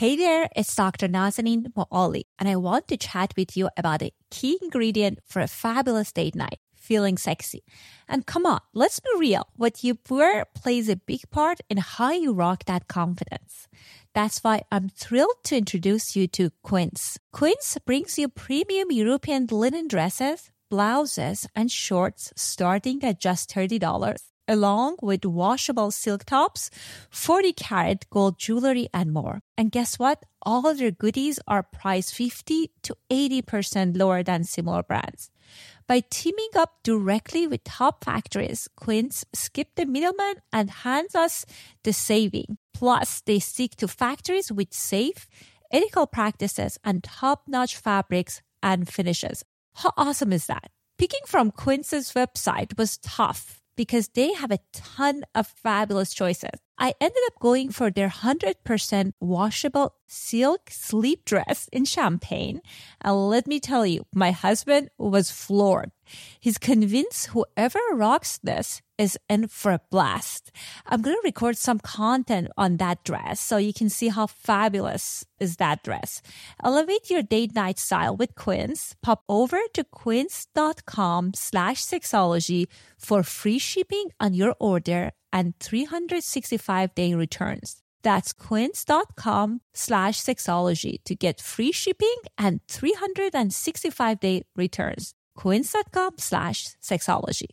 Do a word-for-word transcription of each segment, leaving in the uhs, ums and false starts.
Hey there, it's Doctor Nazanin Moali, and I want to chat with you about a key ingredient for a fabulous date night, feeling sexy. And come on, let's be real. What you wear plays a big part in how you rock that confidence. That's why I'm thrilled to introduce you to Quince. Quince brings you premium European linen dresses, blouses, and shorts starting at just thirty dollars, along with washable silk tops, forty karat gold jewelry, and more. And guess what? All of their goodies are priced fifty to eighty percent lower than similar brands. By teaming up directly with top factories, Quince skipped the middleman and hands us the saving. Plus, they stick to factories with safe, ethical practices and top-notch fabrics and finishes. How awesome is that? Picking from Quince's website was tough because they have a ton of fabulous choices. I ended up going for their one hundred percent washable silk sleep dress in champagne. And let me tell you, my husband was floored. He's convinced whoever rocks this is in for a blast. I'm going to record some content on that dress so you can see how fabulous is that dress. Elevate your date night style with Quince. Pop over to quince.com slash sexology for free shipping on your order and three hundred sixty-five day returns. That's quince.com slash sexology to get free shipping and three hundred sixty-five day returns. Quince.com slash sexology.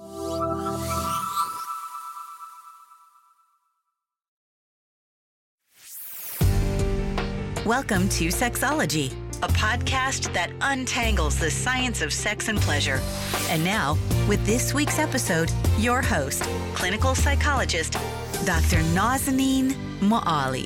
Welcome to Sexology, a podcast that untangles the science of sex and pleasure. And now, with this week's episode, your host, clinical psychologist, Doctor Nazanin Moali.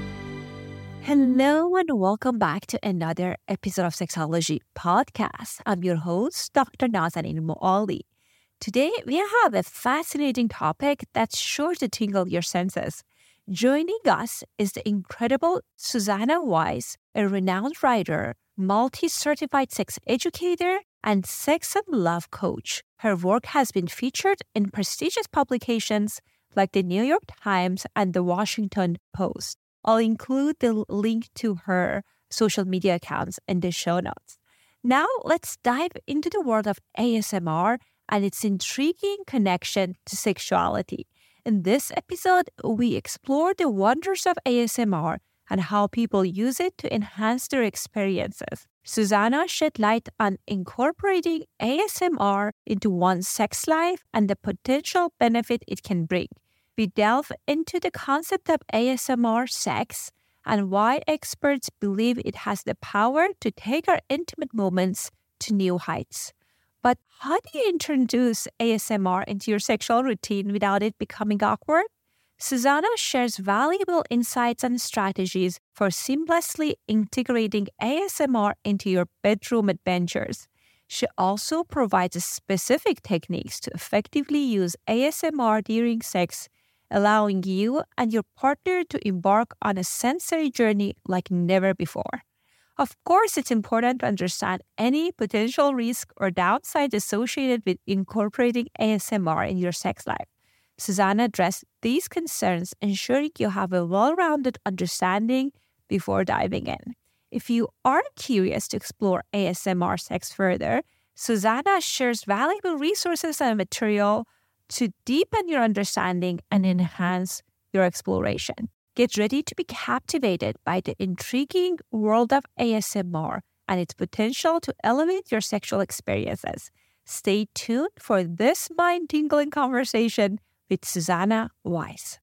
Hello and welcome back to another episode of Sexology Podcast. I'm your host, Doctor Nazanin Moali. Today, we have a fascinating topic that's sure to tingle your senses. Joining us is the incredible Susanna Weiss, a renowned writer, multi-certified sex educator, and sex and love coach. Her work has been featured in prestigious publications like the New York Times and the Washington Post. I'll include the link to her social media accounts in the show notes. Now, let's dive into the world of A S M R and its intriguing connection to sexuality. In this episode, we explore the wonders of A S M R and how people use it to enhance their experiences. Susanna shed light on incorporating A S M R into one's sex life and the potential benefit it can bring. We delve into the concept of A S M R sex and why experts believe it has the power to take our intimate moments to new heights. But how do you introduce A S M R into your sexual routine without it becoming awkward? Susanna shares valuable insights and strategies for seamlessly integrating A S M R into your bedroom adventures. She also provides specific techniques to effectively use A S M R during sex, allowing you and your partner to embark on a sensory journey like never before. Of course, it's important to understand any potential risk or downside associated with incorporating A S M R in your sex life. Susanna addressed these concerns, ensuring you have a well-rounded understanding before diving in. If you are curious to explore A S M R sex further, Susanna shares valuable resources and material to deepen your understanding and enhance your exploration. Get ready to be captivated by the intriguing world of A S M R and its potential to elevate your sexual experiences. Stay tuned for this mind-tingling conversation with Susanna Weiss.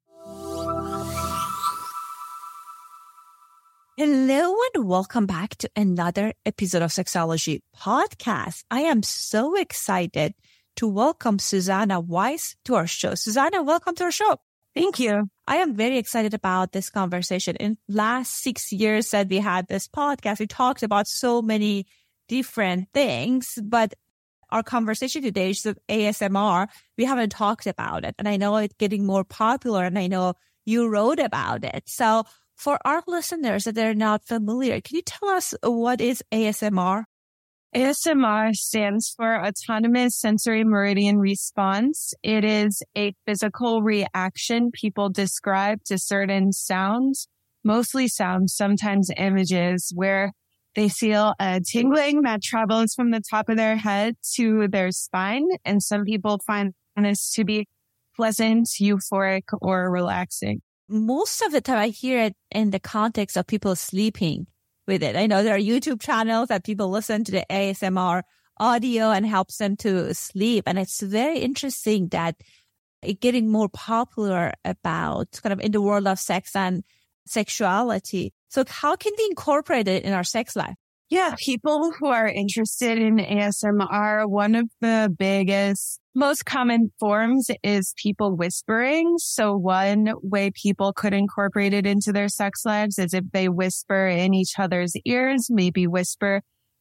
Hello and welcome back to another episode of Sexology Podcast. I am so excited to welcome Susanna Weiss to our show. Susanna, welcome to our show. Thank you. I am very excited about this conversation. In last six years that we had this podcast, we talked about so many different things, but our conversation today is of A S M R. We haven't talked about it, and I know it's getting more popular, and I know you wrote about it. So for our listeners that are not familiar, can you tell us what is A S M R? A S M R stands for Autonomous Sensory Meridian Response. It is a physical reaction people describe to certain sounds mostly sounds, sometimes images, where they feel a tingling that travels from the top of their head to their spine. And some people find this to be pleasant, euphoric, or relaxing. Most of the time I hear it in the context of people sleeping with it. I know there are YouTube channels that people listen to the A S M R audio and helps them to sleep. And it's very interesting that it's getting more popular about kind of in the world of sex and sexuality. So how can we incorporate it in our sex life? Yeah, people who are interested in A S M R, one of the biggest, most common forms is people whispering. So one way people could incorporate it into their sex lives is if they whisper in each other's ears, maybe whisper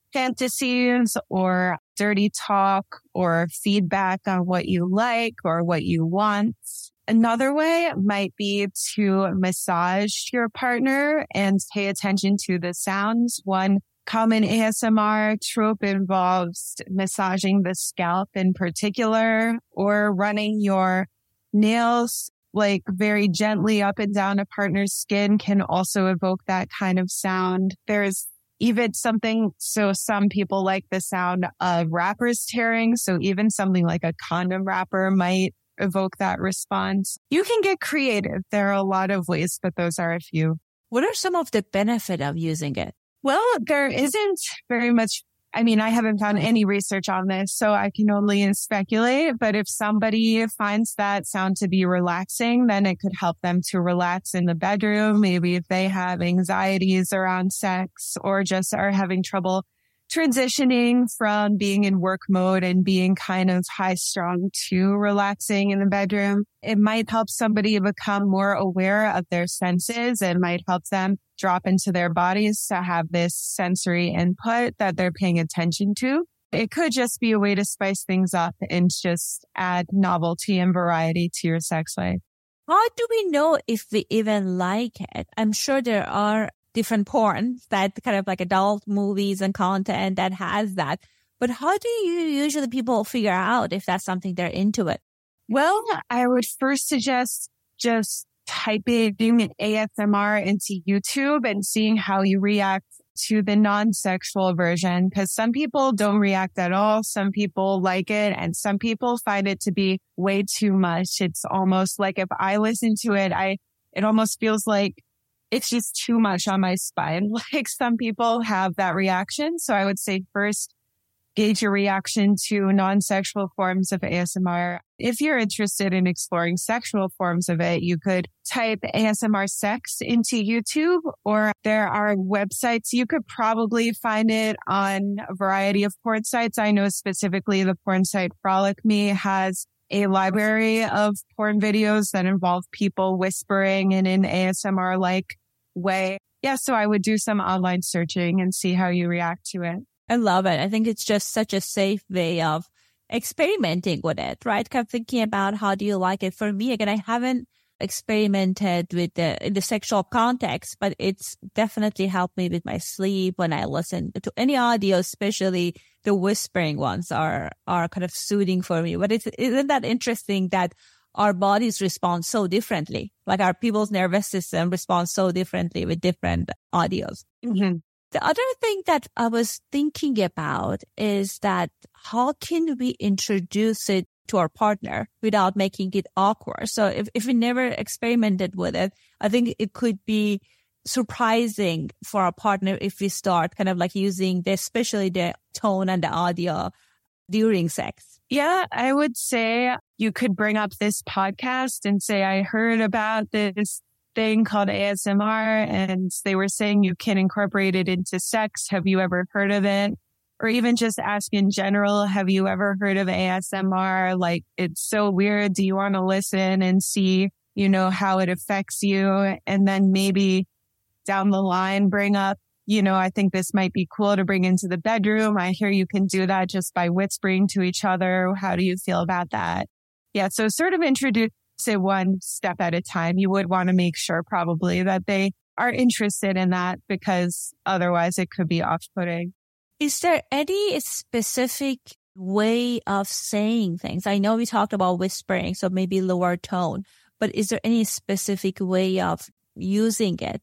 fantasies or dirty talk or feedback on what you like or what you want. Another way might be to massage your partner and pay attention to the sounds. One common A S M R trope involves massaging the scalp in particular, or running your nails like very gently up and down a partner's skin can also evoke that kind of sound. There's even something, so some people like the sound of wrappers tearing. So even something like a condom wrapper might evoke that response. You can get creative. There are a lot of ways, but those are a few. What are some of the benefits of using it? Well, there isn't very much. I mean, I haven't found any research on this, so I can only speculate. But if somebody finds that sound to be relaxing, then it could help them to relax in the bedroom. Maybe if they have anxieties around sex or just are having trouble transitioning from being in work mode and being kind of high strung to relaxing in the bedroom, it might help somebody become more aware of their senses. It might help them drop into their bodies to have this sensory input that they're paying attention to. It could just be a way to spice things up and just add novelty and variety to your sex life. How do we know if we even like it? I'm sure there are different porn that kind of like adult movies and content that has that. But how do you usually people figure out if that's something they're into it? Well, I would first suggest just typing A S M R into YouTube and seeing how you react to the non-sexual version, because some people don't react at all. Some people like it and some people find it to be way too much. It's almost like if I listen to it, I, it almost feels like it's just too much on my spine. Like some people have that reaction. So I would say first, gauge your reaction to non-sexual forms of A S M R. If you're interested in exploring sexual forms of it, you could type A S M R sex into YouTube, or there are websites. You could probably find it on a variety of porn sites. I know specifically the porn site Frolic Me has a library of porn videos that involve people whispering in an A S M R-like way. Yeah, so I would do some online searching and see how you react to it. I love it. I think it's just such a safe way of experimenting with it, right? Kind of thinking about how do you like it. For me, again, I haven't experimented with the in the sexual context, but it's definitely helped me with my sleep when I listen to any audio, especially the whispering ones are are kind of soothing for me. But it's, isn't that interesting that our bodies respond so differently? Like our people's nervous system responds so differently with different audios. Mm-hmm. The other thing that I was thinking about is that how can we introduce it to our partner without making it awkward? So if, if we never experimented with it, I think it could be surprising for our partner if we start kind of like using the, especially the tone and the audio during sex. Yeah, I would say you could bring up this podcast and say, I heard about this thing called A S M R and they were saying you can incorporate it into sex. Have you ever heard of it? Or even just ask in general, have you ever heard of A S M R? Like, it's so weird. Do you want to listen and see, you know, how it affects you? And then maybe down the line, bring up, you know, I think this might be cool to bring into the bedroom. I hear you can do that just by whispering to each other. How do you feel about that? Yeah. So sort of introduce it one step at a time. You would want to make sure probably that they are interested in that, because otherwise it could be off-putting. Is there any specific way of saying things? I know we talked about whispering, so maybe lower tone, but is there any specific way of using it that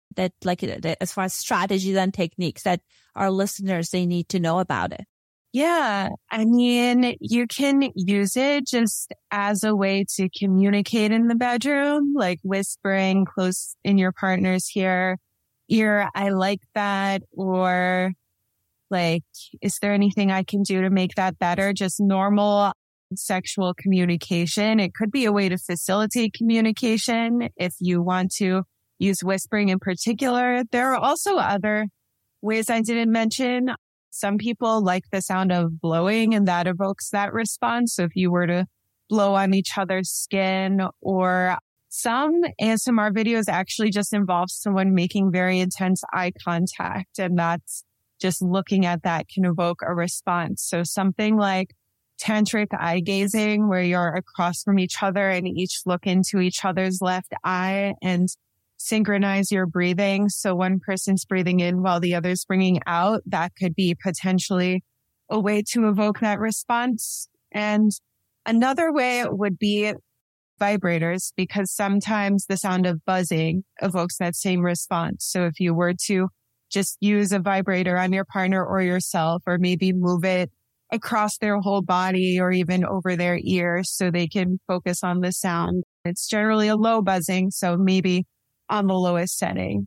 that like as far as strategies and techniques that our listeners, they need to know about it? Yeah. I mean, you can use it just as a way to communicate in the bedroom, like whispering close in your partner's ear, ear, I like that. Or like, is there anything I can do to make that better? Just normal sexual communication. It could be a way to facilitate communication if you want to use whispering in particular. There are also other ways I didn't mention. Some people like the sound of blowing, and that evokes that response. So if you were to blow on each other's skin, or some A S M R videos actually just involve someone making very intense eye contact, and that's just looking at that can evoke a response. So something like tantric eye gazing, where you're across from each other and each look into each other's left eye and synchronize your breathing. So one person's breathing in while the other's bringing out. That could be potentially a way to evoke that response. And another way would be vibrators, because sometimes the sound of buzzing evokes that same response. So if you were to just use a vibrator on your partner or yourself, or maybe move it across their whole body or even over their ear so they can focus on the sound. It's generally a low buzzing, so maybe on the lowest setting.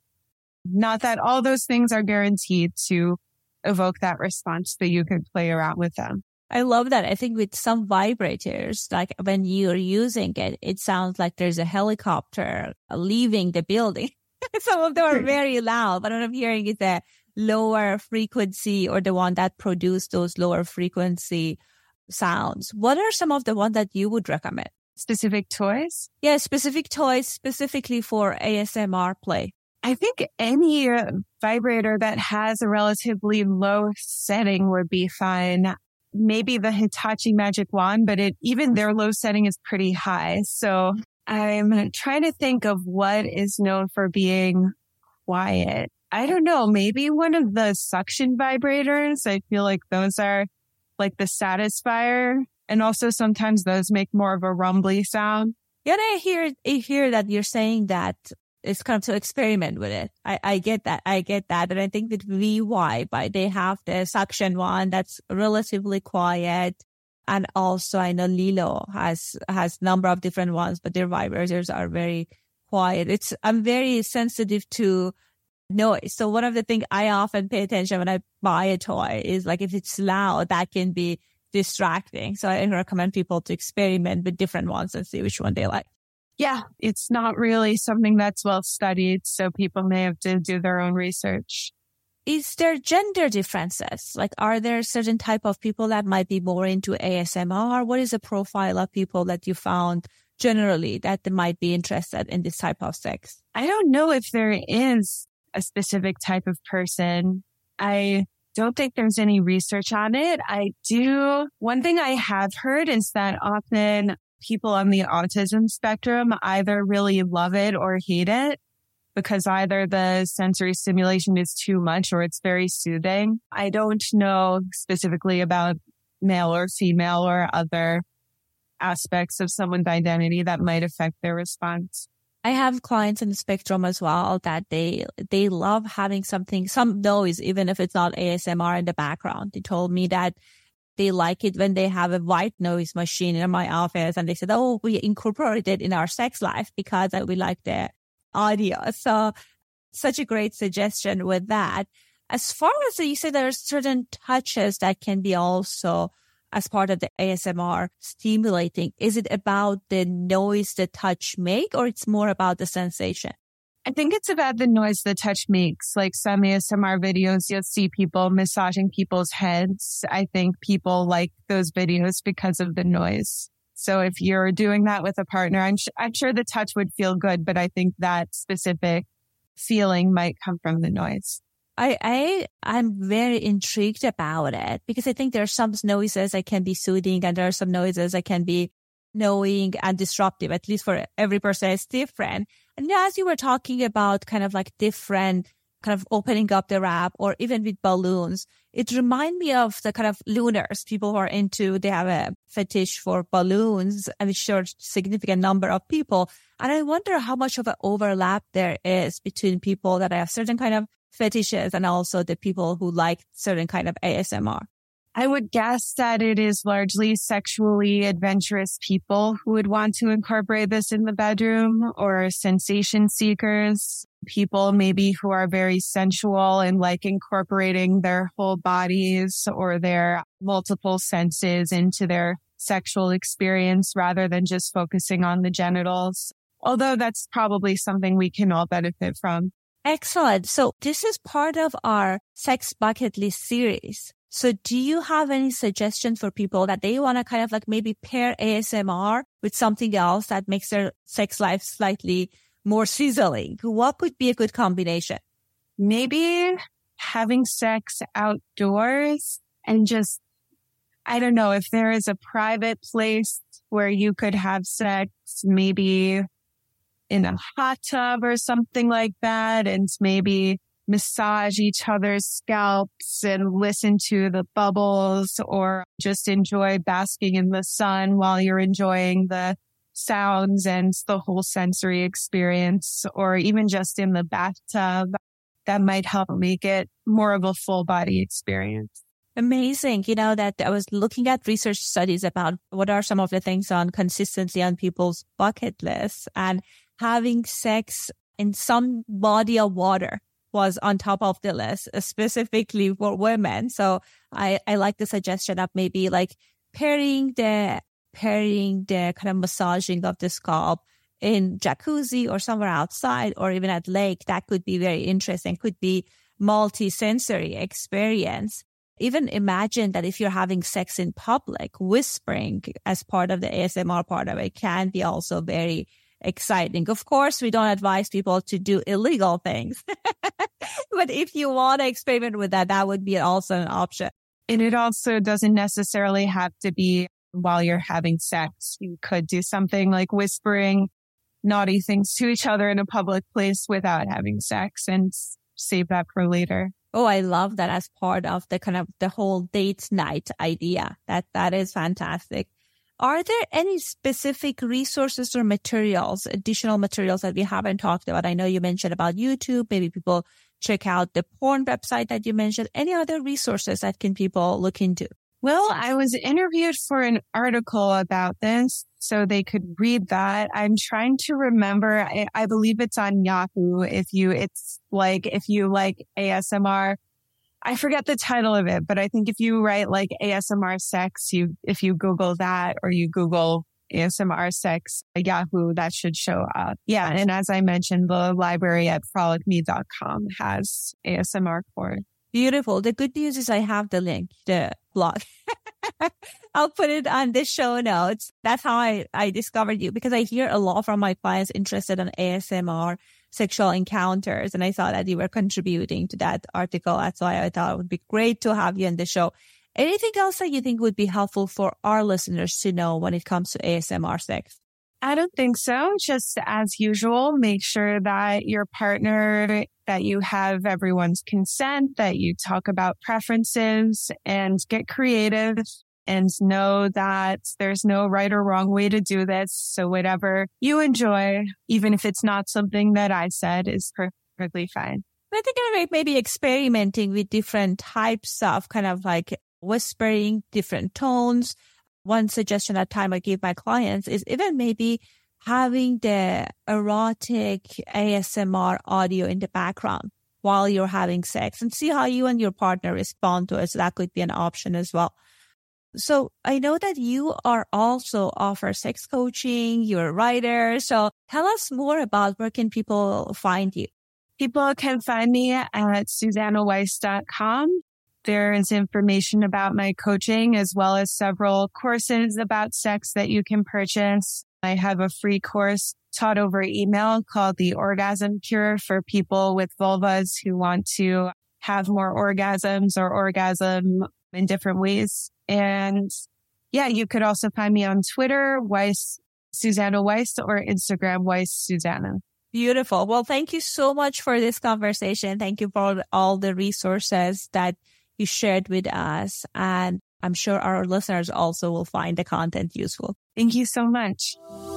Not that all those things are guaranteed to evoke that response, but you could play around with them. I love that. I think with some vibrators, like when you're using it, it sounds like there's a helicopter leaving the building. Some of them are very loud, but what I'm hearing is a lower frequency, or the one that produce those lower frequency sounds. What are some of the ones that you would recommend? Specific toys? Yeah, specific toys specifically for A S M R play. I think any uh, vibrator that has a relatively low setting would be fine. Maybe the Hitachi Magic Wand, but it even their low setting is pretty high. So I'm trying to think of what is known for being quiet. I don't know, maybe one of the suction vibrators. I feel like those are like the Satisfier. And also sometimes those make more of a rumbly sound. Yeah, I hear, I hear that you're saying that it's kind of to experiment with it. I, I get that. I get that. And I think that V Y, but they have the suction one that's relatively quiet. And also I know Lilo has, has a number of different ones, but their vibrators are very quiet. It's, I'm very sensitive to noise. So one of the things I often pay attention when I buy a toy is like, if it's loud, that can be distracting. So I recommend people to experiment with different ones and see which one they like. Yeah, it's not really something that's well studied, so people may have to do their own research. Is there gender differences? Like, are there certain type of people that might be more into A S M R? What is the profile of people that you found generally that they might be interested in this type of sex? I don't know if there is a specific type of person. I don't think there's any research on it. I do. One thing I have heard is that often people on the autism spectrum either really love it or hate it, because either the sensory stimulation is too much or it's very soothing. I don't know specifically about male or female or other aspects of someone's identity that might affect their response. I have clients in the spectrum as well that they they love having something, some noise, even if it's not A S M R in the background. They told me that they like it when they have a white noise machine in my office, and they said, oh, we incorporated it in our sex life because we like the audio. So such a great suggestion with that. As far as you say, there are certain touches that can be also as part of the A S M R stimulating. Is it about the noise the touch make, or it's more about the sensation? I think it's about the noise the touch makes. Like some A S M R videos, you'll see people massaging people's heads. I think people like those videos because of the noise. So if you're doing that with a partner, I'm, sh- I'm sure the touch would feel good, but I think that specific feeling might come from the noise. I, I, I'm very intrigued about it because I think there are some noises that can be soothing and there are some noises that can be annoying and disruptive, at least for every person. It's different. And as you were talking about kind of like different kind of opening up the wrap, or even with balloons. It reminds me of the kind of lunars, people who are into, they have a fetish for balloons, and which are a significant number of people. And I wonder how much of an overlap there is between people that have certain kind of fetishes and also the people who like certain kind of A S M R. I would guess that it is largely sexually adventurous people who would want to incorporate this in the bedroom, or sensation seekers, people maybe who are very sensual and like incorporating their whole bodies or their multiple senses into their sexual experience rather than just focusing on the genitals. Although that's probably something we can all benefit from. Excellent. So this is part of our sex bucket list series. So do you have any suggestions for people that they want to kind of like maybe pair A S M R with something else that makes their sex life slightly more sizzling? What could be a good combination? Maybe having sex outdoors and just, I don't know, if there is a private place where you could have sex, maybe in a hot tub or something like that, and maybe massage each other's scalps and listen to the bubbles, or just enjoy basking in the sun while you're enjoying the sounds and the whole sensory experience, or even just in the bathtub. That might help make it more of a full body experience. Amazing. You know, that I was looking at research studies about what are some of the things on consistently on people's bucket lists, and having sex in some body of water was on top of the list, specifically for women. So I, I like the suggestion of maybe like pairing the, pairing the kind of massaging of the scalp in jacuzzi or somewhere outside, or even at lake. That could be very interesting, could be multi-sensory experience. Even imagine that if you're having sex in public, whispering as part of the A S M R part of it can be also very exciting. Of course, we don't advise people to do illegal things, but if you want to experiment with that, that would be also an option. And it also doesn't necessarily have to be while you're having sex. You could do something like whispering naughty things to each other in a public place without having sex, and save that for later. Oh, I love that as part of the kind of the whole date night idea. That that is fantastic. Are there any specific resources or materials, additional materials that we haven't talked about? I know you mentioned about YouTube. Maybe people check out the porn website that you mentioned. Any other resources that can people look into? Well, I was interviewed for an article about this, so they could read that. I'm trying to remember. I, I believe it's on Yahoo. If you, it's like, if you like A S M R, I forget the title of it, but I think if you write like A S M R sex, you, if you Google that, or you Google A S M R sex, Yahoo, that should show up. Yeah. And as I mentioned, the library at frolic me dot com has A S M R porn. Beautiful. The good news is I have the link, the blog. I'll put it on the show notes. That's how I, I discovered you, because I hear a lot from my clients interested in A S M R sexual encounters. And I saw that you were contributing to that article. That's why I thought it would be great to have you on the show. Anything else that you think would be helpful for our listeners to know when it comes to A S M R sex? I don't think so. Just as usual, make sure that your partner, that you have everyone's consent, that you talk about preferences and get creative, and know that there's no right or wrong way to do this. So whatever you enjoy, even if it's not something that I said, is perfectly fine. I think I maybe experimenting with different types of kind of like whispering, different tones. One suggestion at time I give my clients is even maybe having the erotic A S M R audio in the background while you're having sex, and see how you and your partner respond to it. So that could be an option as well. So I know that you are also offer sex coaching, you're a writer. So tell us more about where can people find you? People can find me at susanna weiss dot com. There is information about my coaching, as well as several courses about sex that you can purchase. I have a free course taught over email called The Orgasm Cure for people with vulvas who want to have more orgasms or orgasm in different ways. And yeah, you could also find me on Twitter, Weiss, Susanna Weiss, or Instagram, Weiss Susanna. Beautiful. Well, thank you so much for this conversation. Thank you for all the resources that you shared with us. And I'm sure our listeners also will find the content useful. Thank you so much.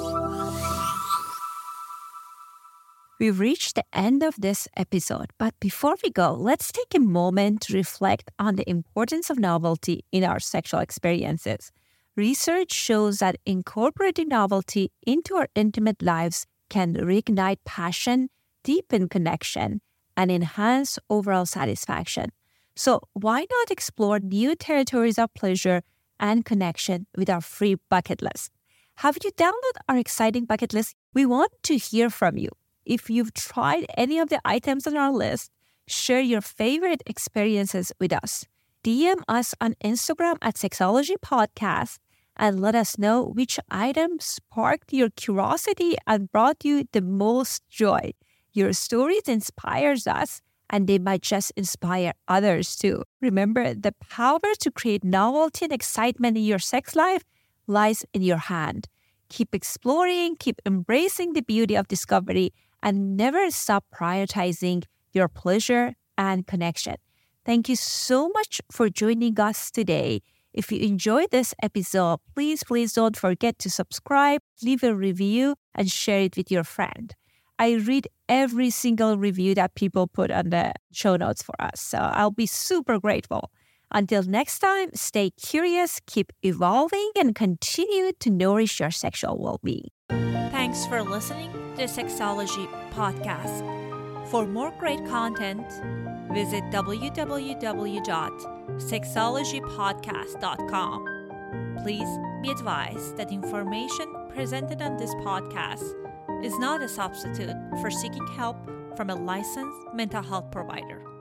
We've reached the end of this episode, but before we go, let's take a moment to reflect on the importance of novelty in our sexual experiences. Research shows that incorporating novelty into our intimate lives can reignite passion, deepen connection, and enhance overall satisfaction. So why not explore new territories of pleasure and connection with our free bucket list? Have you downloaded our exciting bucket list? We want to hear from you. If you've tried any of the items on our list, share your favorite experiences with us. D M us on Instagram at Sexology Podcast and let us know which item sparked your curiosity and brought you the most joy. Your stories inspires us, and they might just inspire others too. Remember, the power to create novelty and excitement in your sex life lies in your hand. Keep exploring, keep embracing the beauty of discovery, and never stop prioritizing your pleasure and connection. Thank you so much for joining us today. If you enjoyed this episode, please, please don't forget to subscribe, leave a review, and share it with your friend. I read every single review that people put on the show notes for us, so I'll be super grateful. Until next time, stay curious, keep evolving, and continue to nourish your sexual well-being. Thanks for listening to the Sexology Podcast. For more great content, visit w w w dot sexology podcast dot com. Please be advised that information presented on this podcast is not a substitute for seeking help from a licensed mental health provider.